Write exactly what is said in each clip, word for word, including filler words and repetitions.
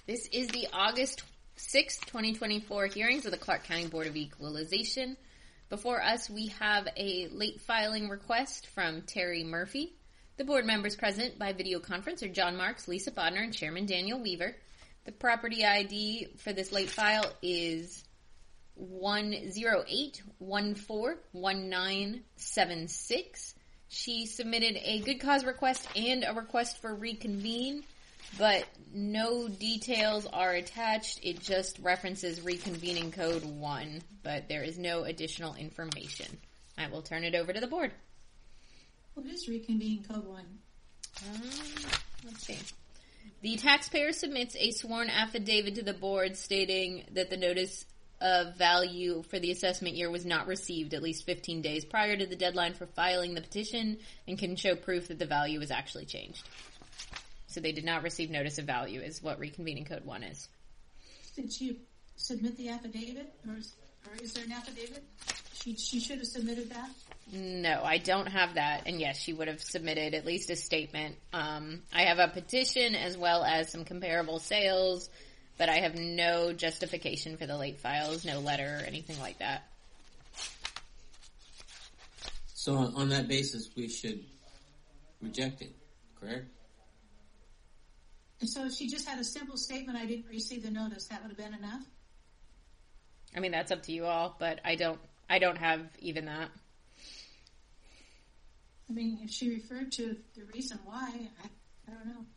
This is the August sixth, twenty twenty-four hearings of the Clark County Board of Equalization. Before us, we have a late filing request from Terry Murphy. The board members present by video conference are John Marks, Lisa Bodnar, and Chairman Daniel Weaver. The property I D for this late file is one zero eight one four one nine seven six. She submitted a good cause request and a request for reconvene, but no details are attached. It just references reconvening code one, but there is no additional information. I will turn it over to the board. What is reconvening code one? Um, let's see. The taxpayer submits a sworn affidavit to the board stating that the notice of value for the assessment year was not received at least fifteen days prior to the deadline for filing the petition and can show proof that the value was actually changed. So they did not receive notice of value is what reconvening code one is. Did she submit the affidavit? Or is, or is there an affidavit? She, she should have submitted that? No, I don't have that. And yes, she would have submitted at least a statement. Um, I have a petition as well as some comparable sales, but I have no justification for the late files, no letter or anything like that. So on, on that basis, we should reject it, correct? And so if she just had a simple statement, I didn't receive the notice, that would have been enough? I mean, that's up to you all, but I don't, I don't have even that. I mean, if she referred to the reason why, I, I don't know.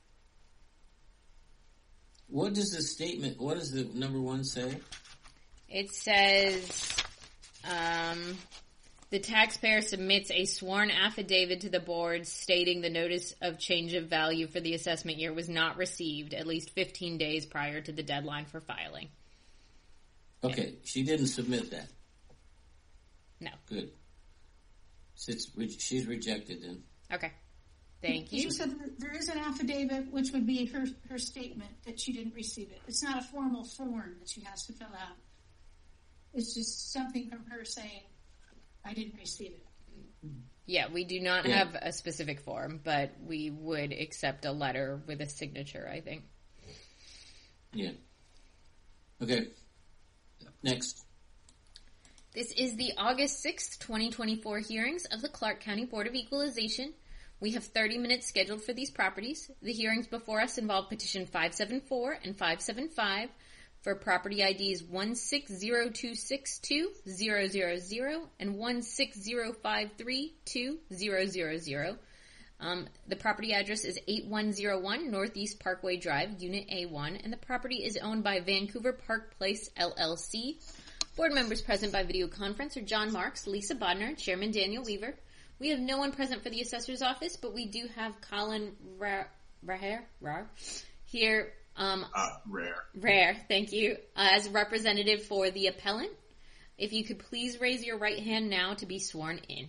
What does the statement, what does the number one say? It says, um, the taxpayer submits a sworn affidavit to the board stating the notice of change of value for the assessment year was not received at least fifteen days prior to the deadline for filing. Okay, and she didn't submit that. No. Good. She's, she's rejected then. Okay. Thank you. She said there is an affidavit, which would be her, her statement that she didn't receive it. It's not a formal form that she has to fill out. It's just something from her saying, I didn't receive it. Yeah, we do not yeah. have a specific form, but we would accept a letter with a signature, I think. Yeah. Okay. Next. This is the August sixth, twenty twenty-four hearings of the Clark County Board of Equalization. We have thirty minutes scheduled for these properties. The hearings before us involve petition five seven four and five seven five for property I Ds one six zero two six two zero zero zero and one six zero five three two zero zero zero. Um, the property address is eight one zero one Northeast Parkway Drive, Unit A one, and the property is owned by Vancouver Park Place, L L C. Board members present by video conference are John Marks, Lisa Bodnar, Chairman Daniel Weaver. We have no one present for the assessor's office, but we do have Colin Rare, Rare, Rare here. Um, uh, Rare. Rare, thank you. Uh, as representative for the appellant, if you could please raise your right hand now to be sworn in.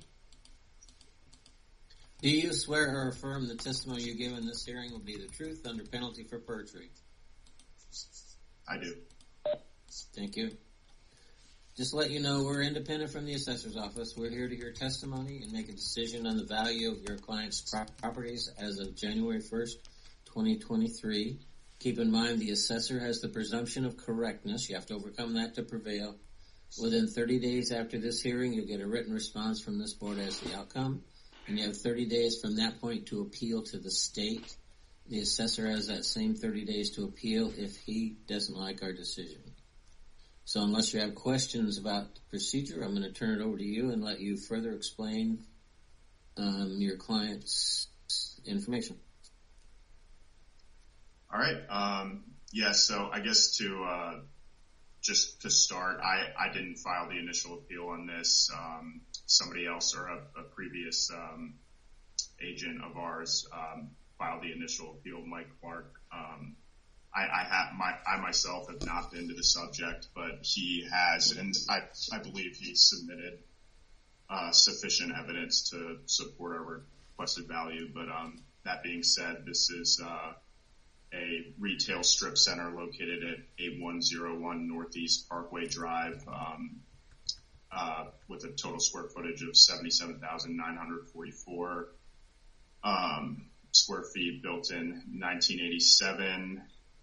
Do you swear or affirm the testimony you give in this hearing will be the truth under penalty for perjury? I do. Thank you. Just to let you know, we're independent from the assessor's office. We're here to hear testimony and make a decision on the value of your client's properties as of January first, twenty twenty-three. Keep in mind the assessor has the presumption of correctness. You have to overcome that to prevail. Within thirty days after this hearing, you'll get a written response from this board as the outcome. And you have thirty days from that point to appeal to the state. The assessor has that same thirty days to appeal if he doesn't like our decision. So unless you have questions about the procedure, I'm going to turn it over to you and let you further explain um, your client's information. All right. Um, yeah, so I guess to uh, just to start, I, I didn't file the initial appeal on this. Um, somebody else or a, a previous um, agent of ours um, filed the initial appeal, Mike Clark. Um, I, I have my, I myself have not been to the subject, but he has, and I, I believe he submitted, uh, sufficient evidence to support our requested value. But, um, that being said, this is, uh, a retail strip center located at eight one zero one Northeast Parkway Drive, um, uh, with a total square footage of seventy-seven thousand nine hundred forty-four, um, square feet, built in nineteen eighty-seven.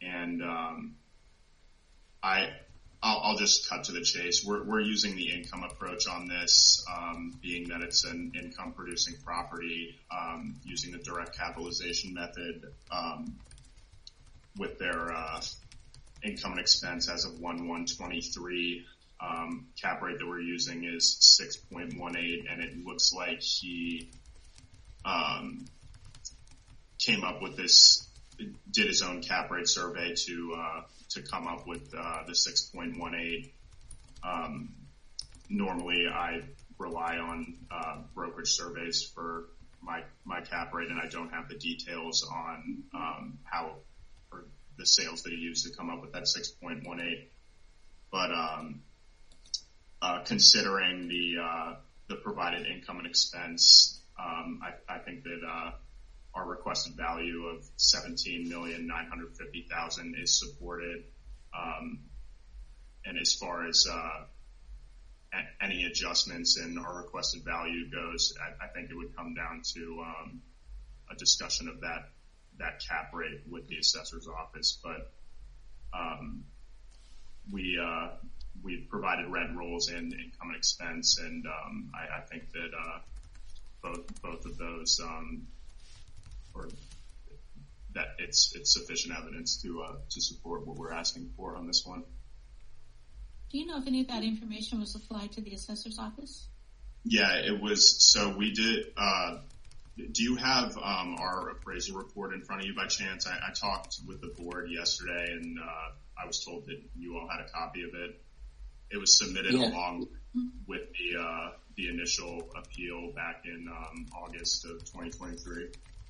and um, I, I'll, I'll just cut to the chase. We're, we're using the income approach on this, um, being that it's an income producing property, um, using the direct capitalization method, um, with their, uh, income and expense as of one one twenty-three. Um, cap rate that we're using is six point one eight, and it looks like he, um, came up with this, did his own cap rate survey to, uh, to come up with, uh, the six point one eight. Um, normally I rely on, uh, brokerage surveys for my, my cap rate, and I don't have the details on, um, how, or the sales that he used to come up with that six point one eight. But, um, uh, considering the, uh, the provided income and expense, um, I, I think that, uh, our requested value of seventeen million nine hundred fifty thousand is supported. Um, and as far as, uh, a- any adjustments in our requested value goes, I, I think it would come down to, um, a discussion of that, that cap rate with the assessor's office. But, um, we, uh, we provided rent rolls and income and expense, and, um, I, I think that, uh, both, both of those, um, or that it's it's sufficient evidence to uh, to support what we're asking for on this one. Do you know if any of that information was applied to the assessor's office? Yeah, it was. So we did. Uh, do you have um, our appraisal report in front of you by chance? I, I talked with the board yesterday, and uh, I was told that you all had a copy of it. It was submitted yeah. along with the uh, the initial appeal back in um, August of twenty twenty-three.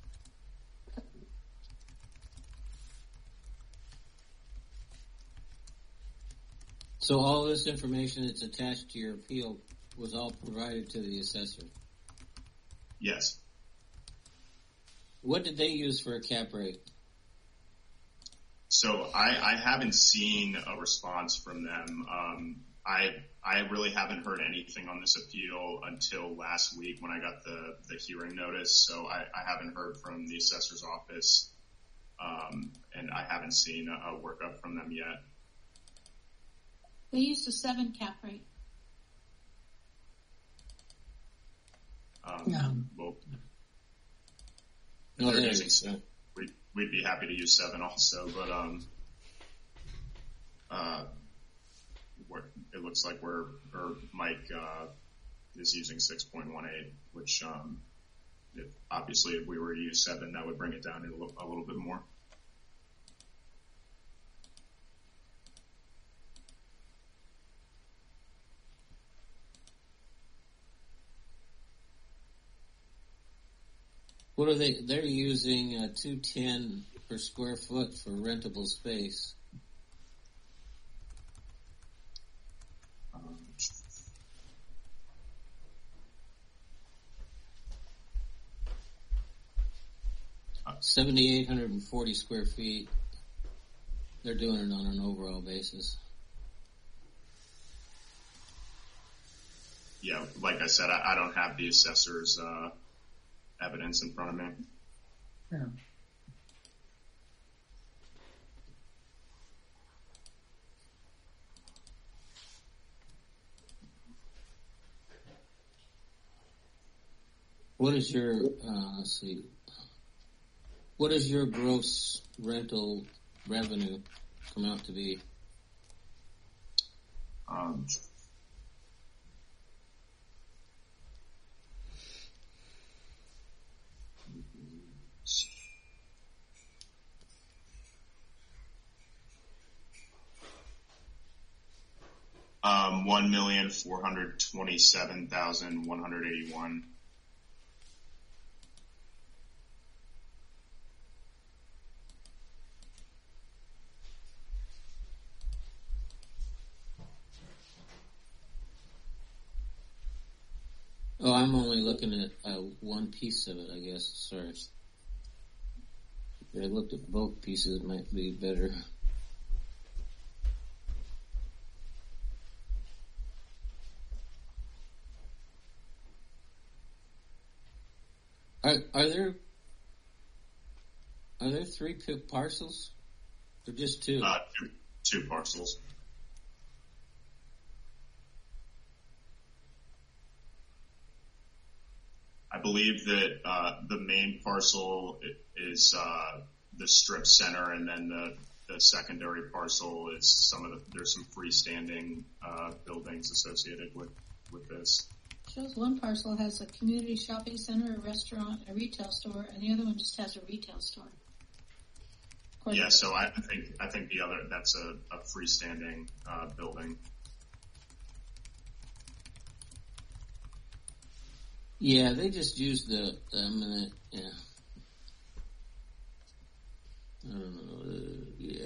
So all this information that's attached to your appeal was all provided to the assessor? Yes. What did they use for a cap rate? So I, I haven't seen a response from them. Um, I I really haven't heard anything on this appeal until last week when I got the, the hearing notice. So I, I haven't heard from the assessor's office, um, and I haven't seen a, a workup from them yet. They used a seven cap rate. Um, Yeah. Well, No, they're there using is, seven. We'd, we'd be happy to use seven also, but um, uh, we're, it looks like we're, or Mike uh, is using six point one eight, which um, if, obviously if we were to use seven, that would bring it down a little, a little bit more. What are they? They're using uh, two ten per square foot for rentable space. Um, seventy-eight hundred forty square feet. They're doing it on an overall basis. yeah, like I said, I, I don't have the assessor's uh, evidence in front of me. Yeah. What is your, uh, let's see, what does your gross rental revenue come out to be? Um, um, one million four hundred twenty-seven thousand one hundred eighty-one. Oh, I'm only looking at uh, one piece of it, I guess. Sorry. If I looked at both pieces, it might be better. Are, are there are there three p- parcels? Or just two? Uh, two, two parcels. I believe that uh, the main parcel is uh, the strip center, and then the, the secondary parcel is some of the, there's some freestanding uh, buildings associated with, with this. Shows one parcel has a community shopping center, a restaurant, a retail store, and the other one just has a retail store. Yeah, so I think I think the other that's a, a freestanding uh, building. Yeah, they just use the. I'm gonna. Yeah. I don't know. Uh, yeah.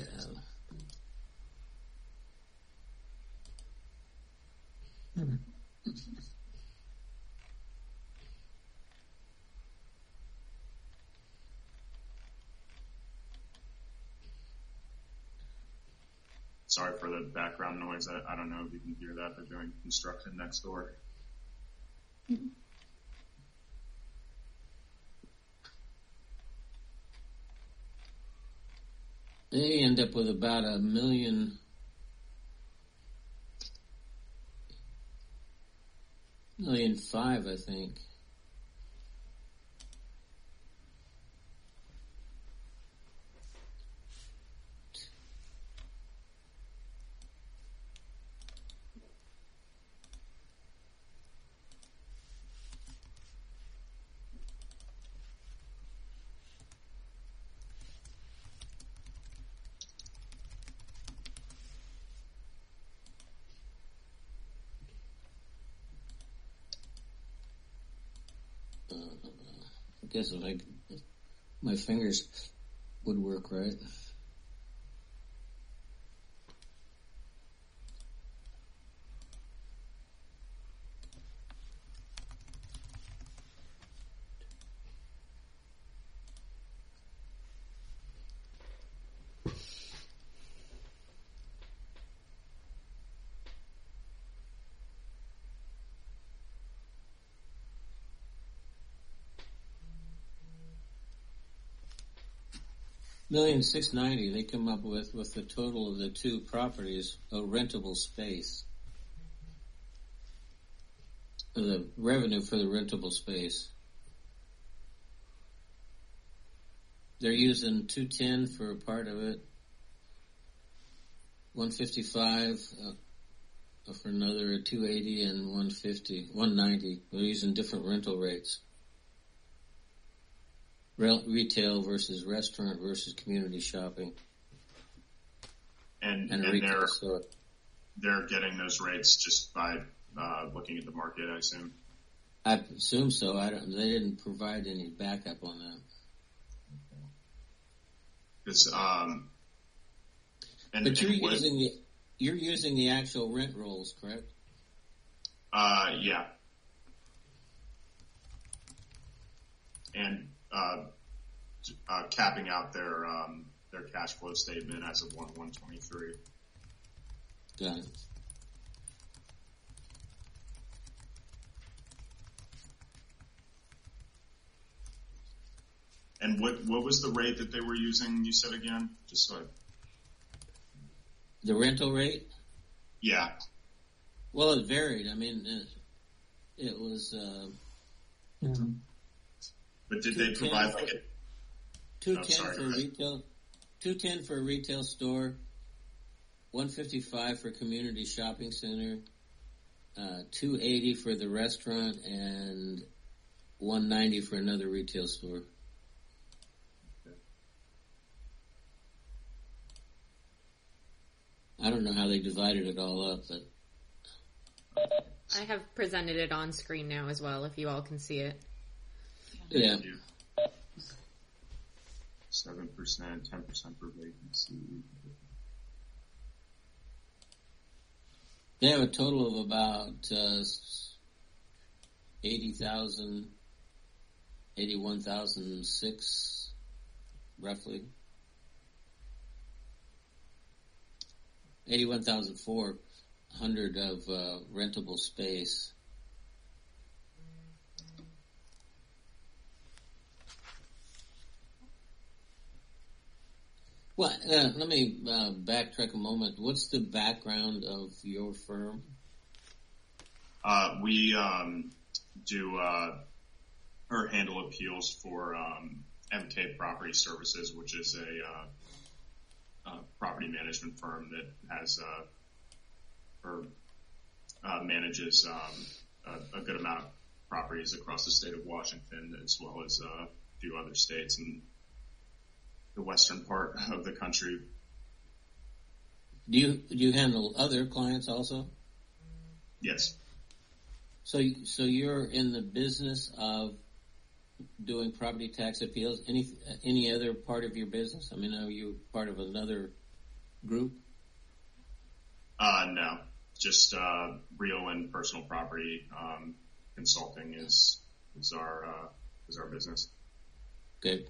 Sorry for the background noise. I, I don't know if you can hear that. They're doing construction next door. Mm-hmm. They end up with about a million, million five, I think. I guess if I, if my fingers would work right. Million six ninety. They come up with with the total of the two properties, a rentable space. The revenue for the rentable space. They're using two ten for a part of it, one fifty five uh, for another, two eighty and one fifty, one ninety. They're using different rental rates. Retail versus restaurant versus community shopping, and, and, and they're store. they're getting those rates just by uh, looking at the market, I assume. I assume so. I don't. They didn't provide any backup on that. Because um, and, but you're and what, using the you're using the actual rent rolls, correct? Uh, yeah, and. Uh, uh, capping out their um, their cash flow statement as of one one twenty three. Got it. And what what was the rate that they were using? You said again, just so. I... The rental rate? Yeah. Well, it varied. I mean, it, it was. Uh, yeah. But did they provide like a two ten for a retail, two ten for a retail store, one fifty five for community shopping center, uh, two eighty for the restaurant, and one ninety for another retail store. Okay. I don't know how they divided it all up, but I have presented it on screen now as well, if you all can see it. yeah. Seven percent, ten percent for vacancy. They have a total of about uh, eighty thousand, eighty-one thousand six, roughly. eighty-one thousand four hundred of uh, rentable space. Well, uh, let me uh, backtrack a moment. What's the background of your firm? Uh, we um, do uh, or handle appeals for um, M K Property Services, which is a, uh, a property management firm that has uh, or uh, manages um, a, a good amount of properties across the state of Washington, as well as uh, a few other states in the western part of the country. Do you do you handle other clients also? Yes. So so you're in the business of doing property tax appeals. Any any other part of your business? I mean, are you part of another group? Uh, no, just uh, real and personal property um, consulting is is our uh, is our business. Good.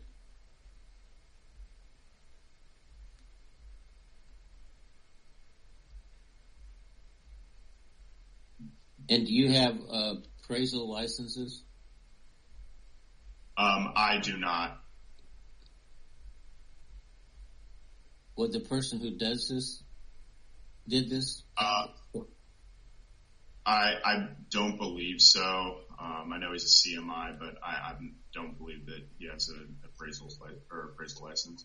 And do you have uh, appraisal licenses? Um, I do not. Would the person who does this did this? Uh, I I don't believe so. Um, I know he's a C M I, but I, I don't believe that he has an appraisal li- or appraisal license.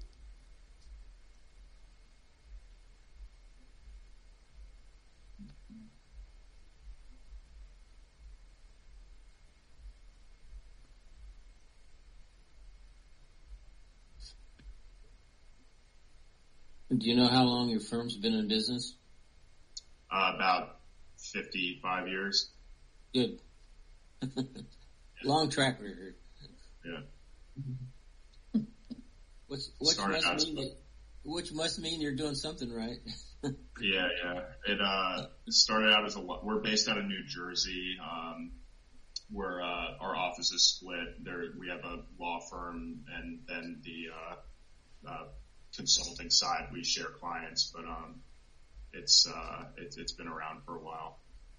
Do you know how long your firm's been in business? Uh, about fifty-five years. Good. Long track record. Yeah. Which, which must mean that, which must mean you're doing something right. yeah, yeah. It uh, it started out as a. We're based out of New Jersey. Um, where uh, our office is split. There, we have a law firm, and then the uh, uh, consulting side, we share clients, but um, it's uh, it, it's been around for a while.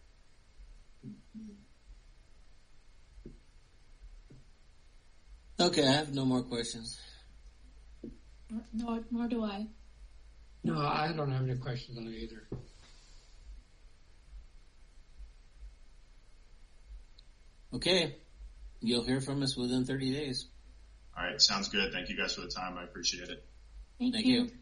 Okay, I have no more questions. Nor, nor do I. No, I don't have any questions on it either. Okay, you'll hear from us within thirty days. All right, sounds good. Thank you guys for the time. I appreciate it. Thank, Thank you. you.